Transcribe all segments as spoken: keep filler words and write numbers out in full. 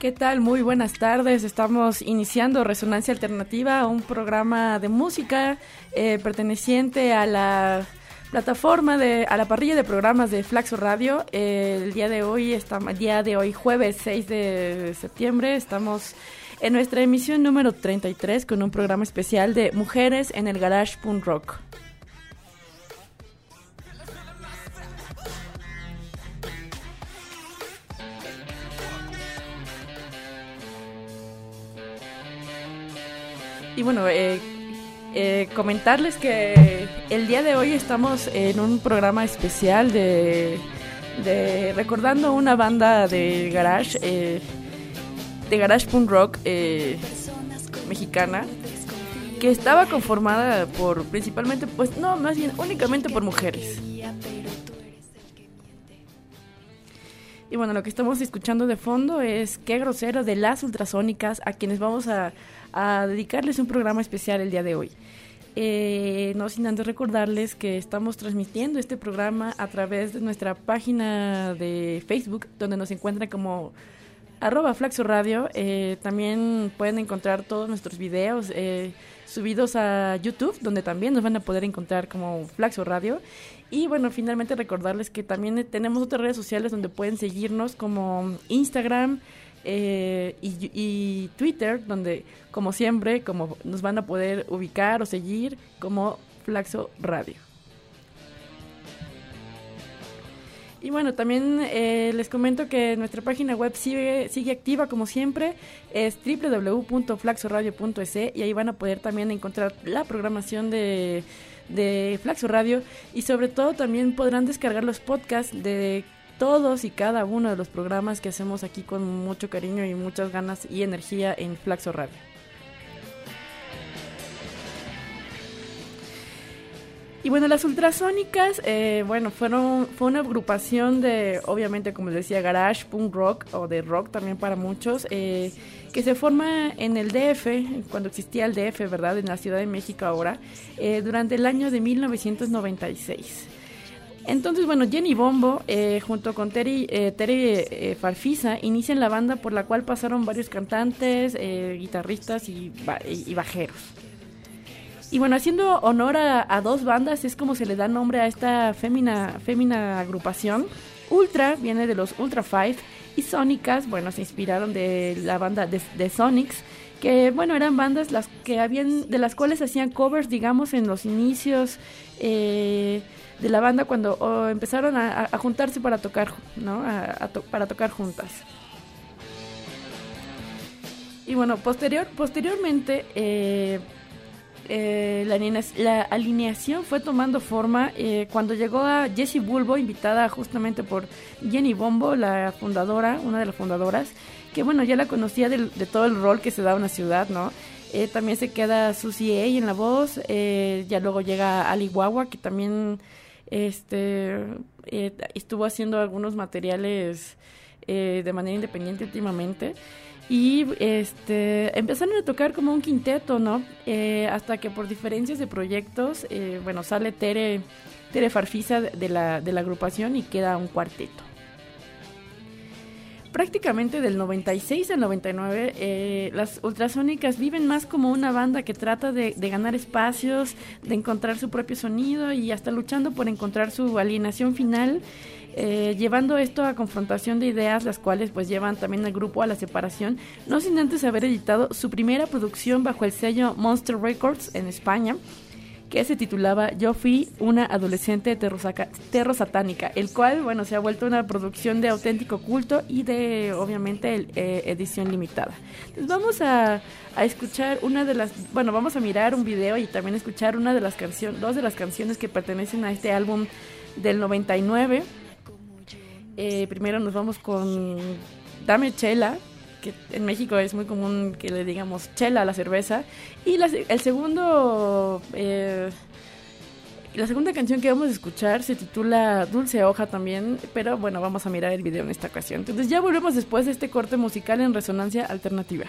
¿Qué tal? Muy buenas tardes. Estamos iniciando Resonancia Alternativa, un programa de música eh, perteneciente a la plataforma de, a la parrilla de programas de Flaxo Radio. Eh, el día de hoy, está, el día de hoy, jueves seis de septiembre, estamos en nuestra emisión número treinta y tres con un programa especial de Mujeres en el Garage Punk Rock. Y bueno, eh, eh, comentarles que el día de hoy estamos en un programa especial de, de recordando una banda de garage, eh, de garage punk rock eh, mexicana, que estaba conformada por principalmente, pues no, más bien únicamente por mujeres. Y bueno, lo que estamos escuchando de fondo es Qué Grosero de Las Ultrasónicas, a quienes vamos a, a dedicarles un programa especial el día de hoy. Eh, no sin antes recordarles que estamos transmitiendo este programa a través de nuestra página de Facebook, donde nos encuentran como arroba Flaxo Radio. Eh, también pueden encontrar todos nuestros videos eh, subidos a YouTube, donde también nos van a poder encontrar como Flaxo Radio. Y bueno, finalmente recordarles que también tenemos otras redes sociales donde pueden seguirnos, como Instagram eh, y, y Twitter, donde como siempre como nos van a poder ubicar o seguir como Flaxo Radio. Y bueno, también eh, les comento que nuestra página web sigue, sigue activa como siempre, es doble u doble u doble u punto flaxo radio punto e s, y ahí van a poder también encontrar la programación de, de Flaxo Radio, y sobre todo también podrán descargar los podcasts de todos y cada uno de los programas que hacemos aquí con mucho cariño y muchas ganas y energía en Flaxo Radio. Y bueno, las Ultrasónicas, eh, bueno, fueron fue una agrupación de, obviamente, como les decía, garage, punk rock, o de rock también para muchos, eh, que se forma en el D F, cuando existía el D F, ¿verdad?, en la Ciudad de México ahora, eh, durante el año de mil novecientos noventa y seis. Entonces, bueno, Jenny Bombo, eh, junto con Tere, eh, Tere eh, Farfisa, inician la banda por la cual pasaron varios cantantes, eh, guitarristas y, y, y bajeros. Y bueno, haciendo honor a, a dos bandas es como se le da nombre a esta fémina, fémina agrupación. Ultra viene de los Ultra Five, y Sónicas, bueno, se inspiraron de la banda de, de Sonics, que bueno, eran bandas las que habían, de las cuales hacían covers, digamos, en los inicios eh, de la banda, cuando oh, empezaron a, a juntarse para tocar, ¿no? A, a to, para tocar juntas. Y bueno, posterior, posteriormente eh, Eh, la, la alineación fue tomando forma eh, cuando llegó a Jessie Bulbo, invitada justamente por Jenny Bombo, la fundadora, una de las fundadoras, que bueno, ya la conocía de, de todo el rol que se da en la ciudad, ¿no? Eh, también se queda Susie A en la voz, eh, ya luego llega Ali Guagua, que también este eh, estuvo haciendo algunos materiales eh, de manera independiente últimamente. Y este empezaron a tocar como un quinteto, ¿no? Eh, hasta que por diferencias de proyectos, eh, bueno, sale Tere, Tere Farfisa de la, de la agrupación y queda un cuarteto. Prácticamente del noventa y seis al noventa y nueve, eh, las Ultrasónicas viven más como una banda que trata de, de ganar espacios, de encontrar su propio sonido y hasta luchando por encontrar su alineación final. Eh, llevando esto a confrontación de ideas, las cuales pues llevan también al grupo a la separación, no sin antes haber editado su primera producción bajo el sello Monster Records en España, que se titulaba Yo fui una adolescente terrosaca, terrosatánica, el cual bueno se ha vuelto una producción de auténtico culto y de obviamente el, eh, edición limitada. Entonces vamos a, a escuchar una de las, bueno vamos a mirar un video y también escuchar una de las canciones, dos de las canciones que pertenecen a este álbum del noventa y nueve. Eh, primero nos vamos con Dame Chela, que en México es muy común que le digamos chela a la cerveza, y la, el segundo eh, la segunda canción que vamos a escuchar se titula Dulce Hoja también, pero bueno, vamos a mirar el video en esta ocasión. Entonces ya volvemos después de este corte musical en Resonancia Alternativa.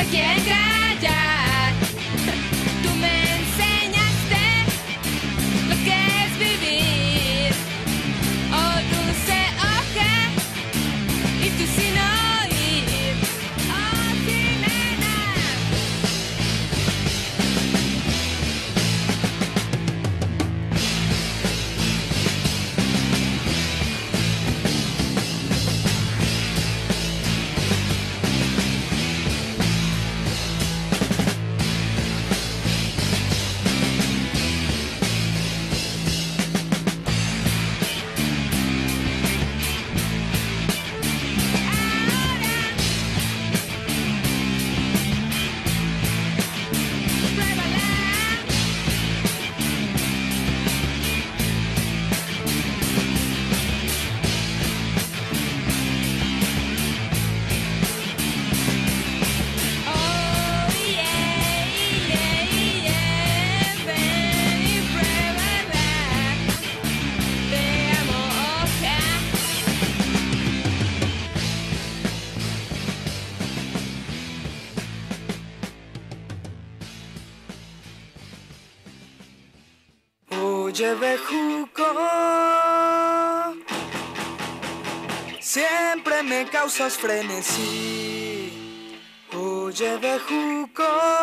quieren callar. Tú me enseñaste lo que es vivir. Oh, dulce hoja, y tú sin oír. Oh, sí, nena. Oye, bejuco, siempre me causas frenesí. Oye, bejuco,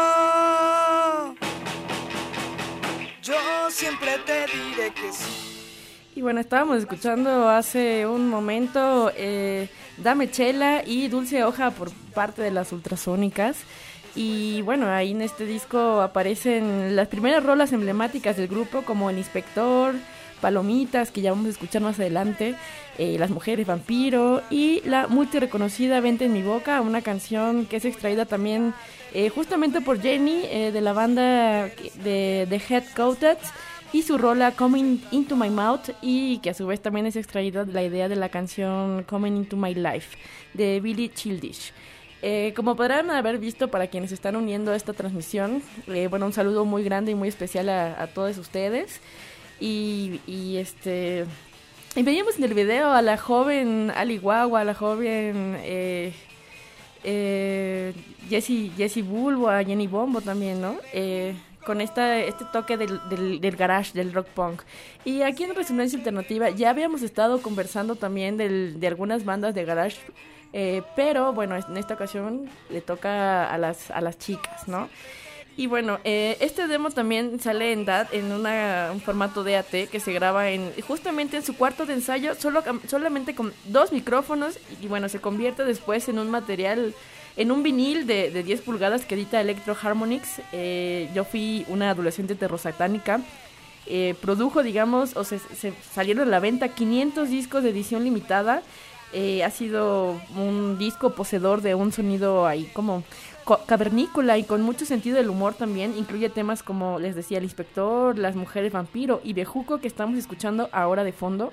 yo siempre te diré que sí. Y bueno, estábamos escuchando hace un momento eh, Dame Chela y Dulce Hoja por parte de las Ultrasónicas. Y bueno, ahí en este disco aparecen las primeras rolas emblemáticas del grupo, como El Inspector, Palomitas, que ya vamos a escuchar más adelante, eh, Las Mujeres Vampiro y la multireconocida Vente en mi boca, una canción que es extraída también eh, justamente por Jenny eh, de la banda de The Head Coated, y su rola Coming Into My Mouth, y que a su vez también es extraída de la idea de la canción Coming Into My Life de Billie Childish. Eh, como podrán haber visto, para quienes se están uniendo a esta transmisión, eh, bueno, un saludo muy grande y muy especial a, a todos ustedes. Y, y este y veíamos en el video a la joven Ali Guagua, a la joven eh, eh, Jessie, Jessie Bulbo, a Jenny Bombo también, ¿no? Eh, con esta, este toque del, del, del garage, del rock punk. Y aquí en Resonancia Alternativa ya habíamos estado conversando también del, de algunas bandas de garage. Eh, pero bueno, en esta ocasión le toca a las a las chicas, ¿no? Y bueno, eh, este demo también sale en D A T, en una, un formato D A T que se graba en justamente en su cuarto de ensayo, solo solamente con dos micrófonos, y bueno, se convierte después en un material, en un vinil de, de diez pulgadas que edita Electro Harmonix. Eh, yo fui una adolescente terrosatánica. Eh, produjo, digamos, o se, se salieron a la venta quinientos discos de edición limitada. Eh, ha sido un disco poseedor de un sonido ahí como cavernícola y con mucho sentido del humor también. Incluye temas como, les decía, El Inspector, Las Mujeres Vampiro y Bejuco, que estamos escuchando ahora de fondo.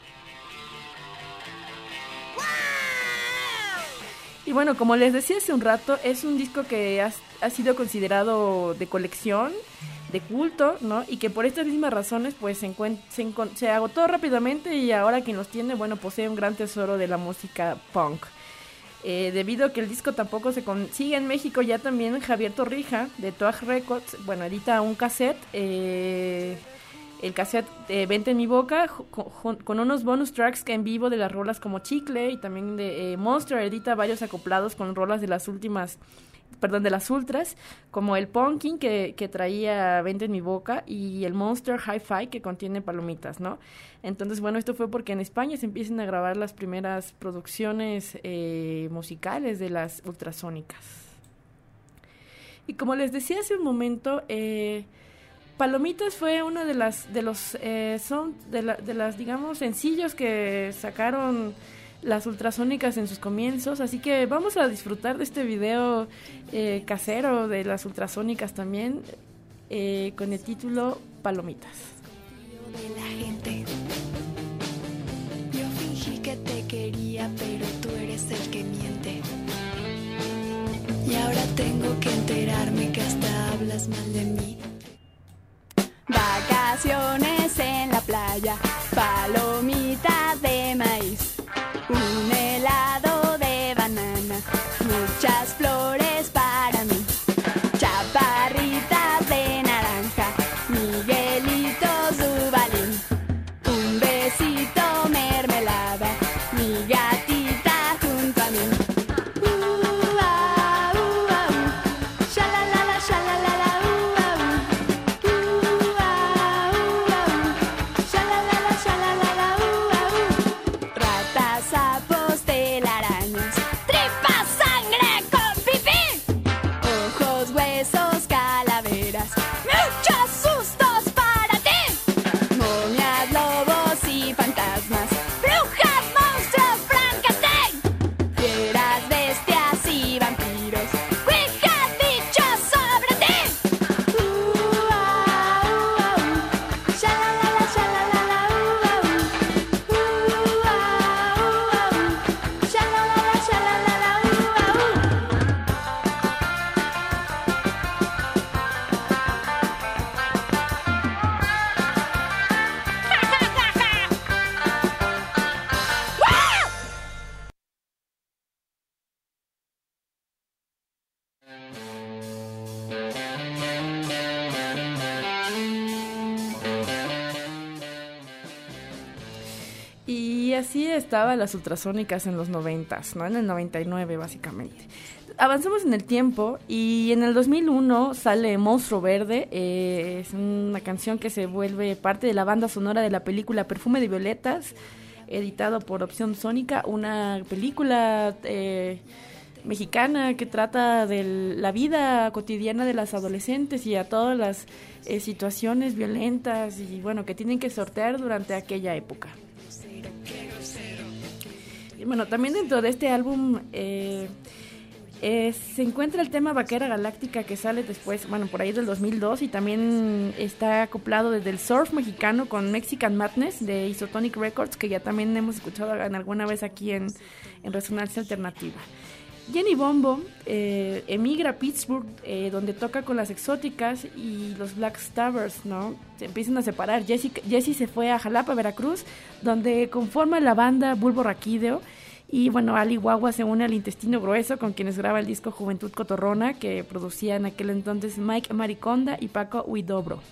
Y bueno, como les decía hace un rato, es un disco que ha, ha sido considerado de colección, de culto, ¿no? Y que por estas mismas razones pues se, encuent- se, encont- se agotó rápidamente, y ahora quien los tiene, bueno, posee un gran tesoro de la música punk. Eh, debido a que el disco tampoco se consigue en México, ya también Javier Torrija de Toag Records, bueno, edita un cassette, eh, el cassette de Vente en mi boca, con, con unos bonus tracks que en vivo de las rolas como Chicle, y también de eh, Monster edita varios acoplados con rolas de las últimas, perdón, de las ultras, como el Punkin que, que traía Vente en mi boca, y el Monster Hi-Fi que contiene Palomitas, ¿no? Entonces, bueno, esto fue porque en España se empiezan a grabar las primeras producciones eh, musicales de las ultrasónicas. Y como les decía hace un momento, eh, Palomitas fue uno de las de los eh, son de, la, de las digamos sencillos que sacaron las ultrasónicas en sus comienzos, así que vamos a disfrutar de este video eh, casero de las ultrasónicas también, eh, con el título Palomitas. De la gente. Yo fingí que te quería, pero tú eres el que miente. Y ahora tengo que enterarme que hasta hablas mal de mí. Vacaciones en la playa, palomita de maíz, un helado de banana, muchas flores para mí. Y así estaban las ultrasónicas en los noventas, ¿no? En el noventa y nueve, básicamente. Avanzamos en el tiempo y en el dos mil uno sale Monstruo Verde. Eh, es una canción que se vuelve parte de la banda sonora de la película Perfume de Violetas, editado por Opción Sónica, una película eh, mexicana que trata de la vida cotidiana de las adolescentes y a todas las eh, situaciones violentas y bueno que tienen que sortear durante aquella época. Y bueno, también dentro de este álbum eh, eh, se encuentra el tema Vaquera Galáctica, que sale después, bueno, por ahí del dos mil dos, y también está acoplado desde el surf mexicano con Mexican Madness de Isotonic Records, que ya también hemos escuchado en alguna vez aquí en, en Resonancia Alternativa. Jenny Bombo eh, emigra a Pittsburgh, eh, donde toca con las Exóticas y los Black Stabbers, ¿no? Se empiezan a separar. Jessie, Jessie se fue a Jalapa, Veracruz, donde conforma la banda Bulbo Raquídeo. Y bueno, Ali Guagua se une al Intestino Grueso, con quienes graba el disco Juventud Cotorrona, que producía en aquel entonces Mike Mariconda y Paco Huidobro.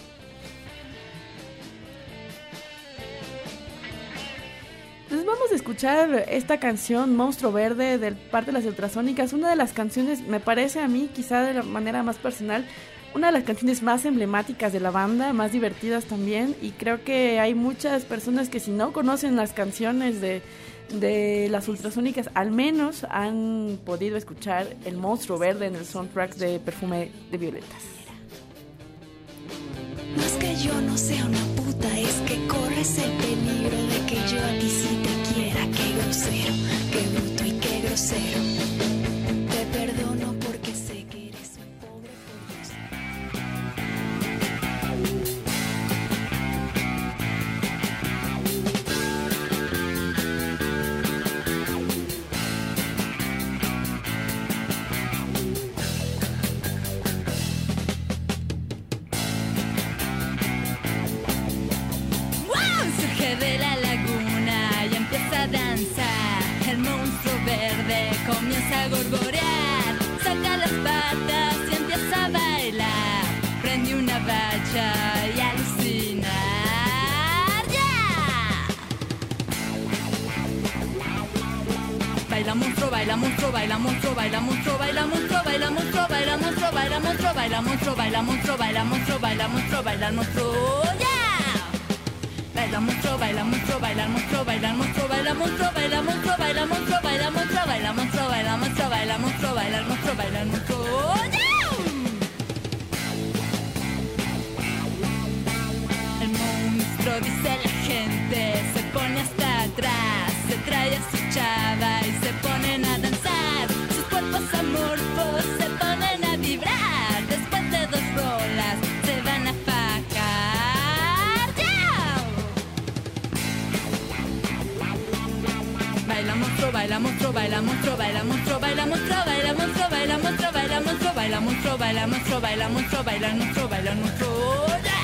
Entonces vamos a escuchar esta canción, Monstruo Verde, de parte de las Ultrasónicas, una de las canciones, me parece a mí, quizá de la manera más personal, una de las canciones más emblemáticas de la banda, más divertidas también, y creo que hay muchas personas que si no conocen las canciones de, de las Ultrasónicas, al menos han podido escuchar el Monstruo Verde en el soundtrack de Perfume de Violetas. No es que yo no sea una puta, es que corres el peligro de que yo a ti sí te quiera. Qué grosero, qué bruto y qué grosero. Te perdono porque sé que eres un pobre por Dios. Surge de la laguna y empieza a danzar. El monstruo verde comienza a gorgorear. Saca las patas y empieza a bailar. Prende una bacha y alucinar. ¡Yeah! Baila monstruo, baila monstruo, baila monstruo, baila monstruo, baila monstruo, baila monstruo, baila monstruo, baila monstruo, baila monstruo, baila monstruo, baila monstruo, baila monstruo, baila monstruo, ¡yeah! Baila monstruo, baila monstruo, baila monstruo, baila monstruo, baila monstruo, baila monstruo, baila monstruo, baila monstruo, baila monstruo, baila monstruo, baila monstruo, baila monstruo, baila monstruo. El monstruo, dice la gente, se pone hasta atrás, se trae a su chava y se ponen a danzar. Sus cuerpos amorfos se ponen a vibrar. Después de dos rolas se van a fajar. Baila monstruo, baila monstruo, baila monstruo, baila monstruo, baila monstruo, baila monstruo, baila monstruo, baila monstruo, baila monstruo, baila monstruo, baila monstruo, baila monstruo, baila monstruo.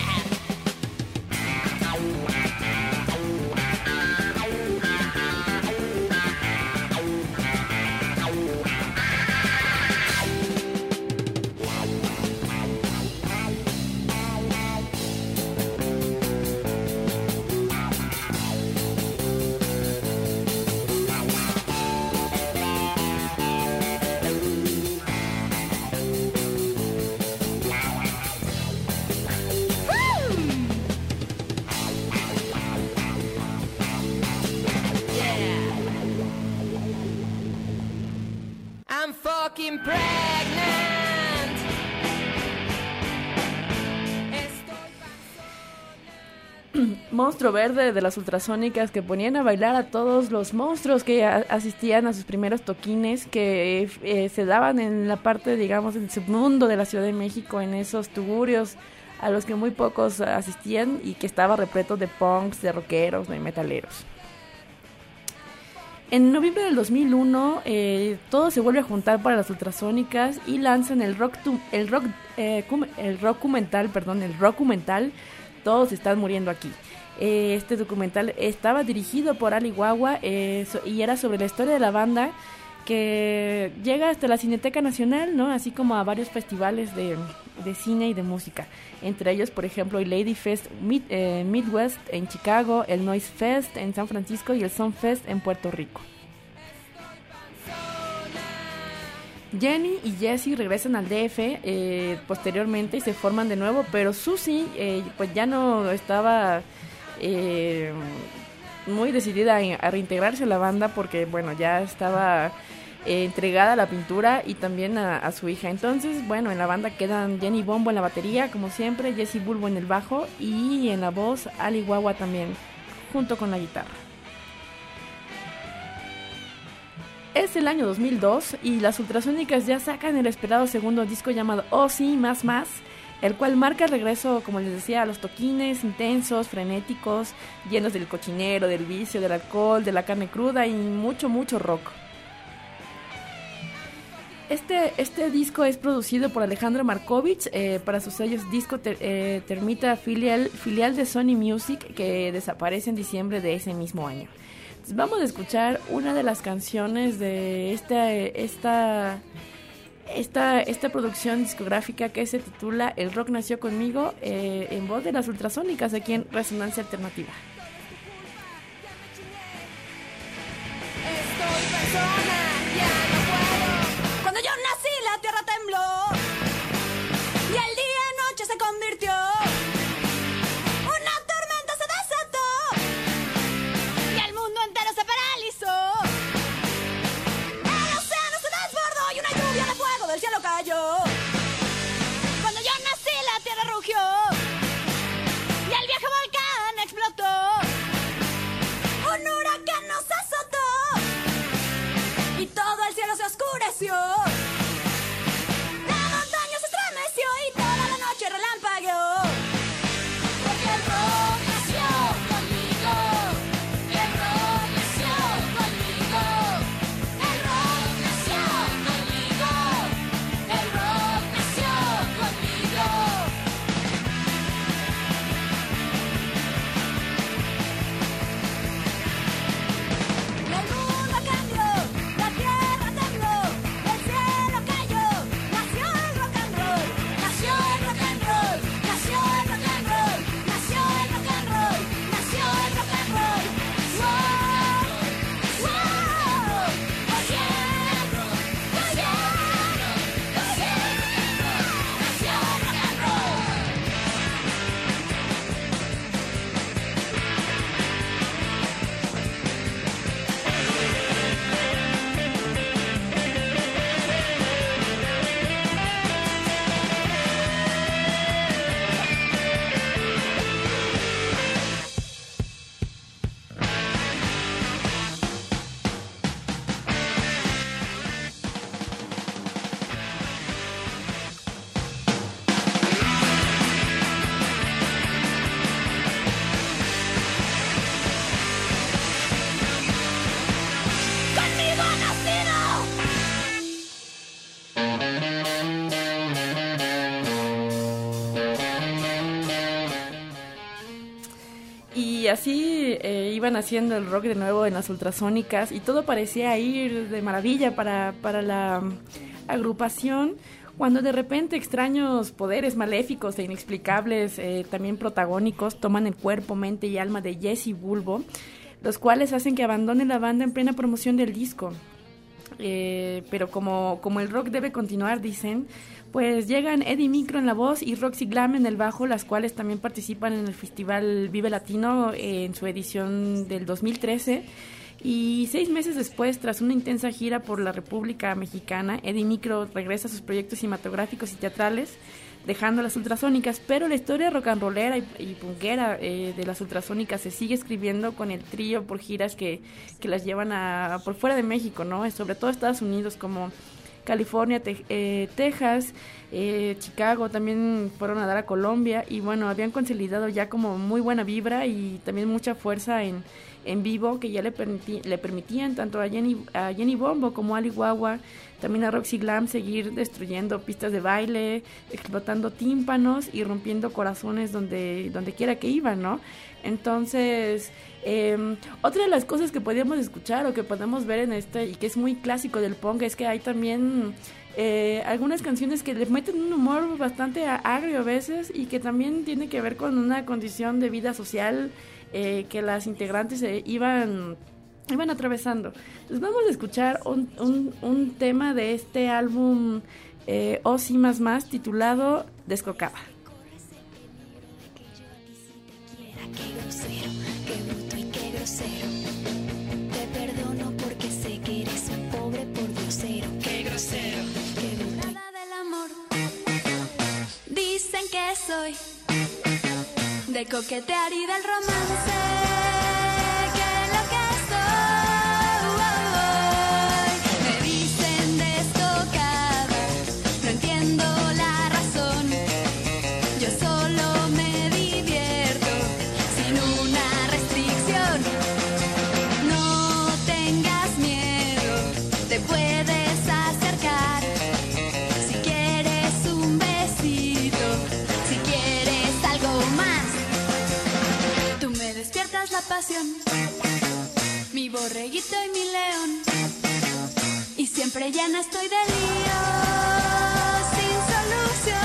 Fucking pregnant. Monstruo Verde de las Ultrasónicas, que ponían a bailar a todos los monstruos que a- asistían a sus primeros toquines, que eh, se daban en la parte, digamos, del submundo de la Ciudad de México, en esos tugurios a los que muy pocos asistían y que estaba repleto de punks, de rockeros, de metaleros. En noviembre del dos mil uno, eh, todo se vuelve a juntar para las Ultrasónicas y lanzan el rock, tu, el rock, eh, cum, el documental, perdón, el documental, Todos están muriendo aquí. Eh, este documental estaba dirigido por Ali Guagua eh, so, y era sobre la historia de la banda que llega hasta la Cineteca Nacional, ¿no? Así como a varios festivales de, de cine y de música. Entre ellos, por ejemplo, el Lady Fest Mid, eh, Midwest en Chicago, el Noise Fest en San Francisco y el Sun Fest en Puerto Rico. Jenny y Jessie regresan al D F eh, posteriormente y se forman de nuevo, pero Susie eh, pues ya no estaba eh, muy decidida a reintegrarse a la banda porque bueno, ya estaba eh, entregada a la pintura y también a, a su hija. Entonces, bueno, en la banda quedan Jenny Bombo en la batería, como siempre, Jessie Bulbo en el bajo y en la voz Ali Guagua también, junto con la guitarra. Es el año dos mil dos y las Ultrasónicas ya sacan el esperado segundo disco llamado Oh Sí, Más Más, el cual marca el regreso, como les decía, a los toquines intensos, frenéticos, llenos del cochinero, del vicio, del alcohol, de la carne cruda y mucho, mucho rock. Este, este disco es producido por Alejandro Markovich eh, para sus sellos Disco ter, eh, Termita, filial, filial de Sony Music, que desaparece en diciembre de ese mismo año. Entonces, vamos a escuchar una de las canciones de esta, esta, esta, esta producción discográfica que se titula El Rock Nació Conmigo, eh, en voz de las Ultrasónicas aquí en Resonancia Alternativa. Estoy persona, ya no puedo. Cuando yo nací la tierra tembló y el día en noche se convirtió. Una tormenta se desató y el mundo entero se paralizó. El océano se desbordó y una lluvia de fuego del cielo cayó. Cuando yo nací la tierra rugió y el viejo volcán explotó. Un huracán nos azotó y todo el cielo se oscureció. La montaña se estremeció y toda la noche relampagueó. Porque el rock nació conmigo, el rock nació conmigo, el rock nació conmigo, el rock nació conmigo. El mundo cambió, la tierra tembló, el cielo cayó, nació el rock and roll, nació el rock and roll, nació el rock and roll, nació el rock and roll, nació el rock and roll. Wow, wow, oh yeah, oh yeah, oh yeah, nació el rock and roll. Conmigo ha nacido. Y así eh, iban haciendo el rock de nuevo en las Ultrasónicas y todo parecía ir de maravilla para, para la um, agrupación, cuando de repente extraños poderes maléficos e inexplicables, eh, también protagónicos, toman el cuerpo, mente y alma de Jessie Bulbo, los cuales hacen que abandone la banda en plena promoción del disco. Eh, pero como, como el rock debe continuar, dicen, pues llegan Eddie Micro en la voz y Roxy Glam en el bajo, las cuales también participan en el Festival Vive Latino eh, en su edición del dos mil trece. Y seis meses después, tras una intensa gira por la República Mexicana, Eddie Micro regresa a sus proyectos cinematográficos y teatrales, dejando las Ultrasónicas, pero la historia rock and rollera y, y punkera eh, de las Ultrasónicas se sigue escribiendo con el trío por giras que, que las llevan a por fuera de México, ¿no? Sobre todo Estados Unidos, como California, te, eh, Texas, eh, Chicago, también fueron a dar a Colombia y bueno, habían consolidado ya como muy buena vibra y también mucha fuerza en, en vivo que ya le, permití, le permitían tanto a Jenny, a Jenny Bombo como a Ali Wawa, también a Roxy Glam, seguir destruyendo pistas de baile, explotando tímpanos y rompiendo corazones donde, donde quiera que iban, ¿no? Entonces, eh, otra de las cosas que podíamos escuchar o que podemos ver en este, y que es muy clásico del punk, es que hay también eh, algunas canciones que le meten un humor bastante agrio a veces y que también tiene que ver con una condición de vida social eh, que las integrantes eh, iban... iban atravesando. Entonces vamos a escuchar un, un, un tema de este álbum eh, O Sí Más Más titulado Descocada. Qué grosero, qué bruto y qué grosero. Te perdono porque sé que eres un pobre pordiosero. Qué grosero, qué bruto. Nada del amor. Dicen que soy de coquetear y del romance. La pasión, mi borreguito y mi león, y siempre llena estoy de lío, sin solución.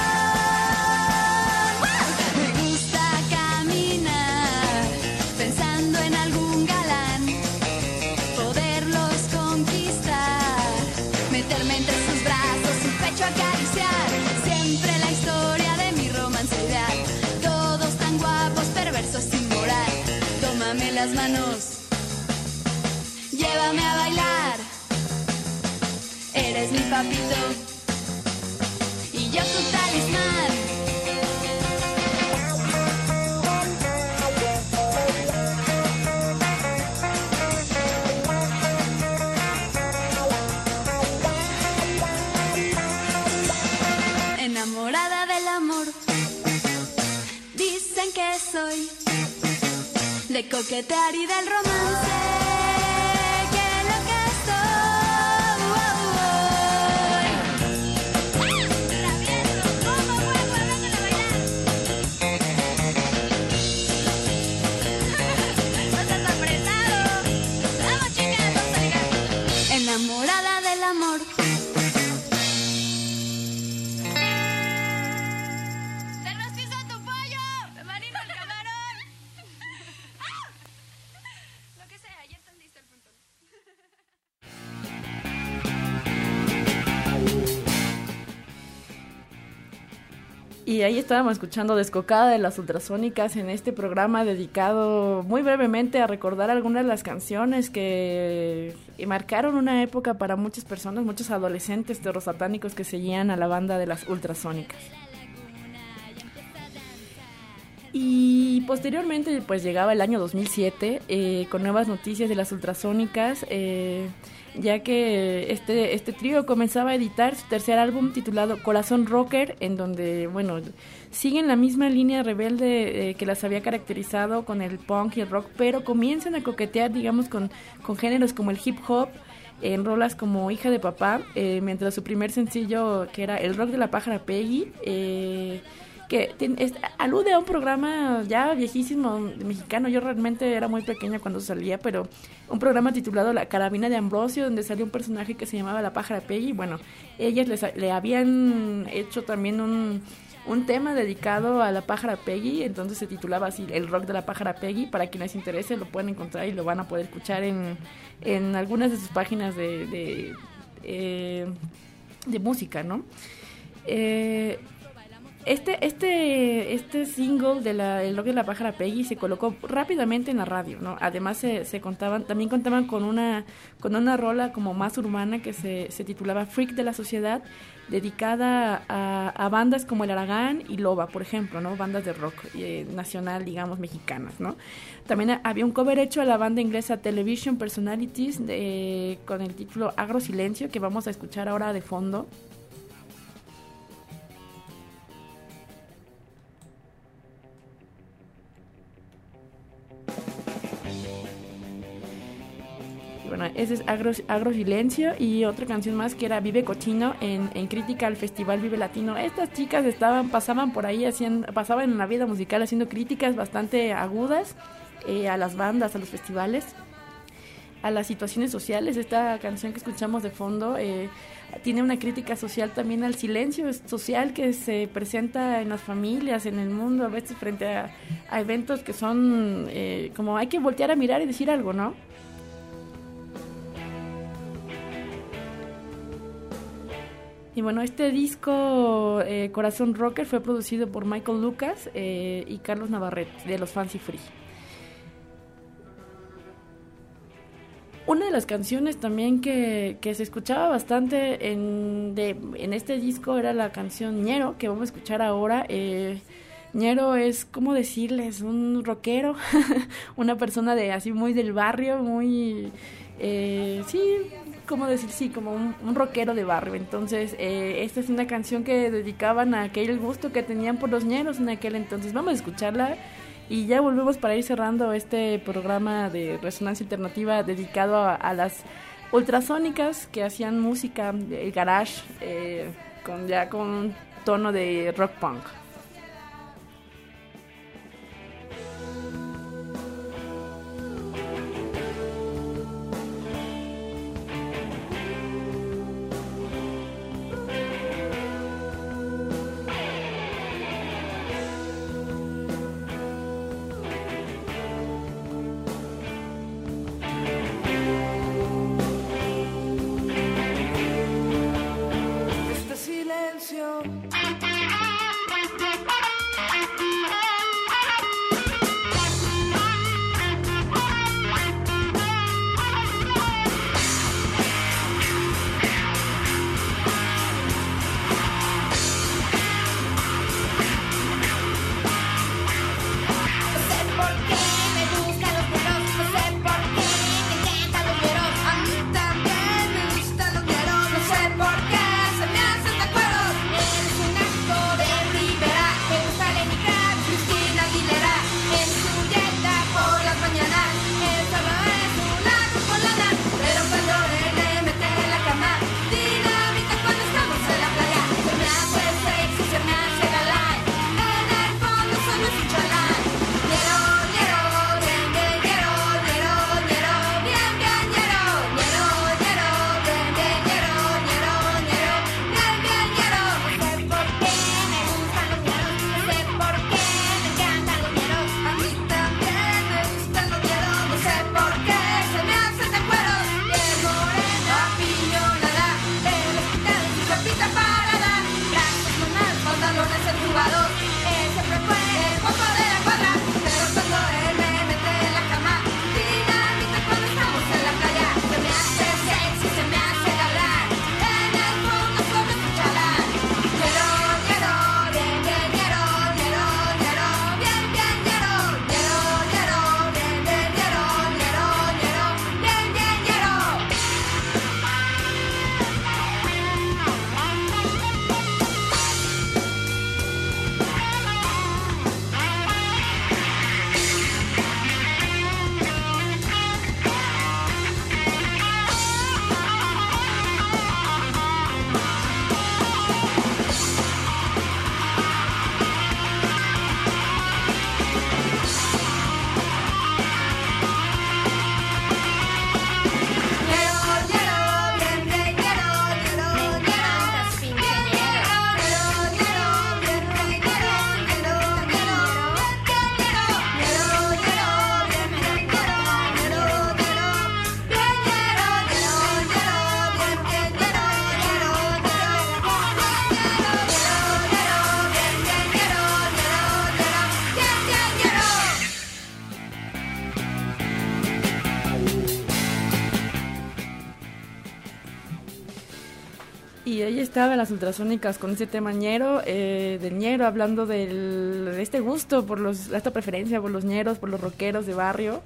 Me gusta caminar, pensando en algún galán, poderlos conquistar, meterme entre sus brazos, su pecho acariciar, siempre la historia de mi romance ideal, todos tan guapos, perversos, sin moral. Tómame las manos, llévame a bailar, eres mi papito y yo tu talismán. Enamorada del amor, dicen que soy de coquetear y del romance, que lo que soy. ¡Travieso! ¿Cómo vuelvo? ¡Háganlo bailar! ¡No seas apretado! ¡Vamos, chicas! ¡Vamos a ligar! Enamorada del amor. ¡Se rostizó tu pollo! ¡Me marino el camarón! Lo que sea, ya entendiste el punto. Y ahí estábamos escuchando Descocada de las Ultrasónicas en este programa dedicado muy brevemente a recordar algunas de las canciones que marcaron una época para muchas personas, muchos adolescentes terrosatánicos que seguían a la banda de las Ultrasónicas. Y posteriormente pues llegaba el año dos mil siete eh, con nuevas noticias de las Ultrasónicas, eh, ya que este, este trío comenzaba a editar su tercer álbum titulado Corazón Rocker, en donde, bueno, siguen la misma línea rebelde eh, que las había caracterizado con el punk y el rock, pero comienzan a coquetear, digamos, con, con géneros como el hip hop, en rolas como Hija de Papá, eh, mientras su primer sencillo, que era El Rock de la Pájara Peggy, eh, que es, alude a un programa ya viejísimo mexicano. Yo realmente era muy pequeña cuando salía, pero un programa titulado La Carabina de Ambrosio, donde salió un personaje que se llamaba La Pájara Peggy. Bueno, ellas les, le habían hecho también un, un tema dedicado a La Pájara Peggy, entonces se titulaba así El Rock de la Pájara Peggy. Para quien les interese lo pueden encontrar y lo van a poder escuchar en, en algunas de sus páginas de, de, eh, de música, ¿no? Eh... Este, este, este single de la, El Rock de la Pájara Peggy se colocó rápidamente en la radio, ¿no? Además se, se contaban, también contaban con una, con una rola como más urbana que se, se titulaba Freak de la Sociedad, dedicada a, a bandas como El Aragán y Loba, por ejemplo, ¿no? Bandas de rock eh, nacional, digamos, mexicanas, ¿no? También había un cover hecho a la banda inglesa Television Personalities de, con el título Agro Silencio, que vamos a escuchar ahora de fondo. ese es Agro, Agro Silencio, y otra canción más que era Vive Cochino, en, en crítica al Festival Vive Latino. Estas chicas estaban, pasaban por ahí, haciendo, pasaban en la vida musical haciendo críticas bastante agudas eh, a las bandas, a los festivales, a las situaciones sociales. Esta canción que escuchamos de fondo eh, tiene una crítica social también al silencio social que se presenta en las familias, en el mundo, a veces frente a, a eventos que son eh, como hay que voltear a mirar y decir algo, ¿no? Y bueno, este disco eh, Corazón Rocker fue producido por Michael Lucas eh, y Carlos Navarrete de los Fancy Free. Una de las canciones también que, que se escuchaba bastante en, de, en este disco era la canción Ñero, que vamos a escuchar ahora. Eh, Ñero es, ¿cómo decirles? Un rockero, una persona de así muy del barrio, muy... Eh, sí, ¿cómo decir? Sí, como un, un rockero de barrio. Entonces, eh, esta es una canción que dedicaban a aquel gusto que tenían por los ñeros en aquel entonces. Vamos a escucharla. Y ya volvemos para ir cerrando este programa de Resonancia Alternativa dedicado a, a las ultrasónicas que hacían música, el garage, eh, con ya con un tono de rock punk. Y ahí estaban las ultrasónicas con ese tema ñero, eh, del ñero, hablando del, de este gusto, por los, esta preferencia por los ñeros, por los rockeros de barrio.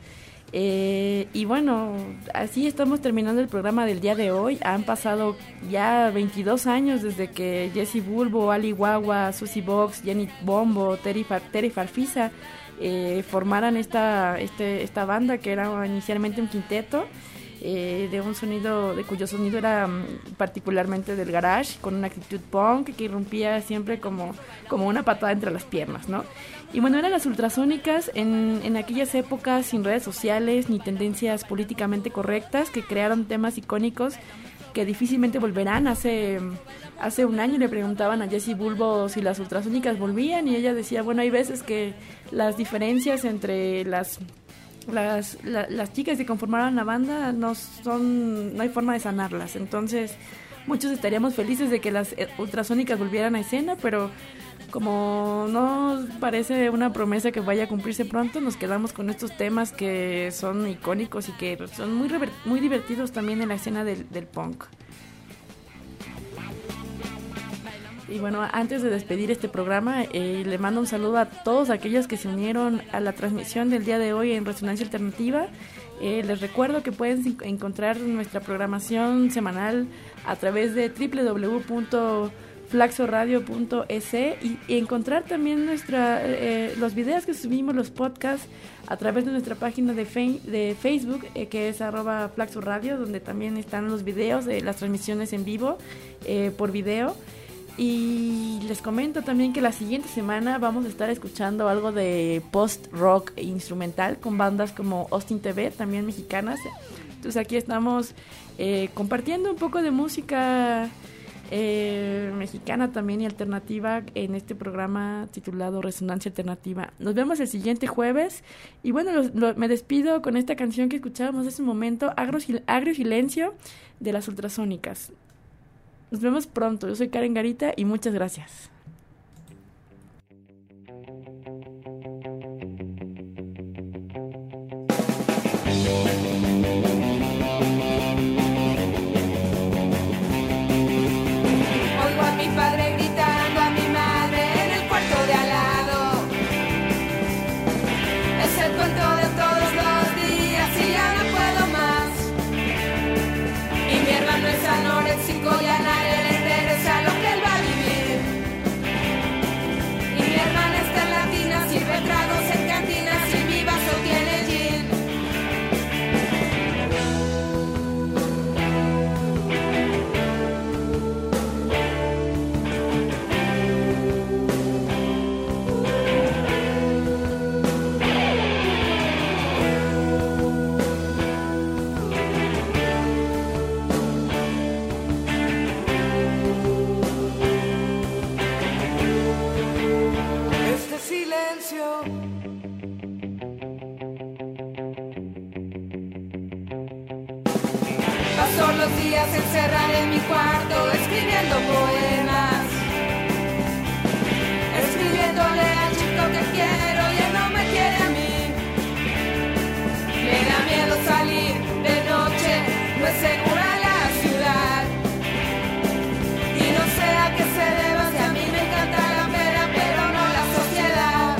Eh, y bueno, así estamos terminando el programa del día de hoy. Han pasado ya veintidós años desde que Jesse Bulbo, Ali Guagua, Susie Box, Jenny Bombo, Terry, Far, Terry Farfisa eh, formaran esta, este, esta banda que era inicialmente un quinteto. eh, de un sonido, de cuyo sonido era um, particularmente del garage, con una actitud punk que irrumpía siempre como, como una patada entre las piernas, ¿no? Y bueno, eran las Ultrasónicas en, en aquellas épocas sin redes sociales ni tendencias políticamente correctas, que crearon temas icónicos que difícilmente volverán. Hace, hace un año le preguntaban a Jessie Bulbo si las Ultrasónicas volvían y ella decía, bueno, hay veces que las diferencias entre las, las, la, las chicas que conformaron la banda no son, no hay forma de sanarlas. Entonces muchos estaríamos felices de que las Ultrasónicas volvieran a escena, pero como no parece una promesa que vaya a cumplirse pronto, nos quedamos con estos temas que son icónicos y que son muy rever- muy divertidos también en la escena del, del punk. Y bueno, antes de despedir este programa, eh, le mando un saludo a todos aquellos que se unieron a la transmisión del día de hoy en Resonancia Alternativa. Eh, les recuerdo que pueden encontrar nuestra programación semanal a través de doble u doble u doble u punto flaxoradio punto e ce y, y encontrar también nuestra eh, los videos que subimos, los podcasts, a través de nuestra página de, fe, de Facebook, eh, que es arroba flaxoradio, donde también están los videos de las transmisiones en vivo eh, por video. Y les comento también que la siguiente semana vamos a estar escuchando algo de post-rock e instrumental con bandas como Austin T V, también mexicanas. Entonces aquí estamos eh, compartiendo un poco de música Eh, mexicana también y alternativa en este programa titulado Resonancia Alternativa. Nos vemos el siguiente jueves y bueno, lo, lo, me despido con esta canción que escuchábamos hace un momento, Agro, Agrio Silencio, de las Ultrasónicas. Nos vemos pronto. Yo soy Karen Garita y muchas gracias. Paso los días encerrada en mi cuarto escribiendo poemas, escribiéndole al chico que quiero y él no me quiere a mí. Me da miedo salir de noche, no es segura la ciudad y no sé a qué se deba, si a mí me encanta la pena pero no la sociedad.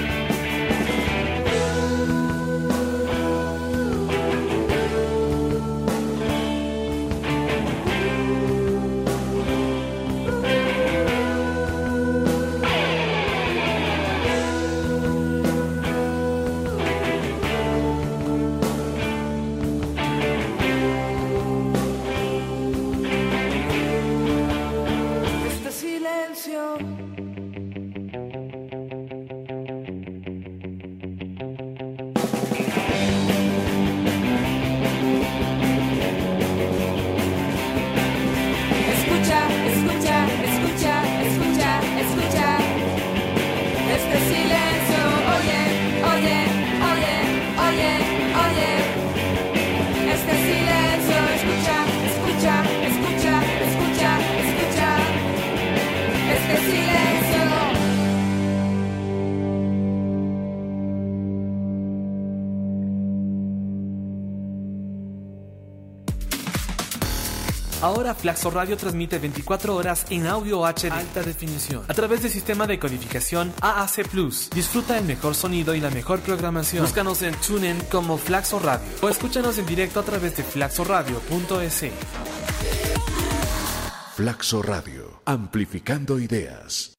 Ahora Flaxo Radio transmite veinticuatro horas en audio H D alta definición a través del sistema de codificación A A C plus. Disfruta el mejor sonido y la mejor programación. Búscanos en TuneIn como Flaxo Radio o escúchanos en directo a través de flaxoradio punto e ce. Flaxo Radio, amplificando ideas.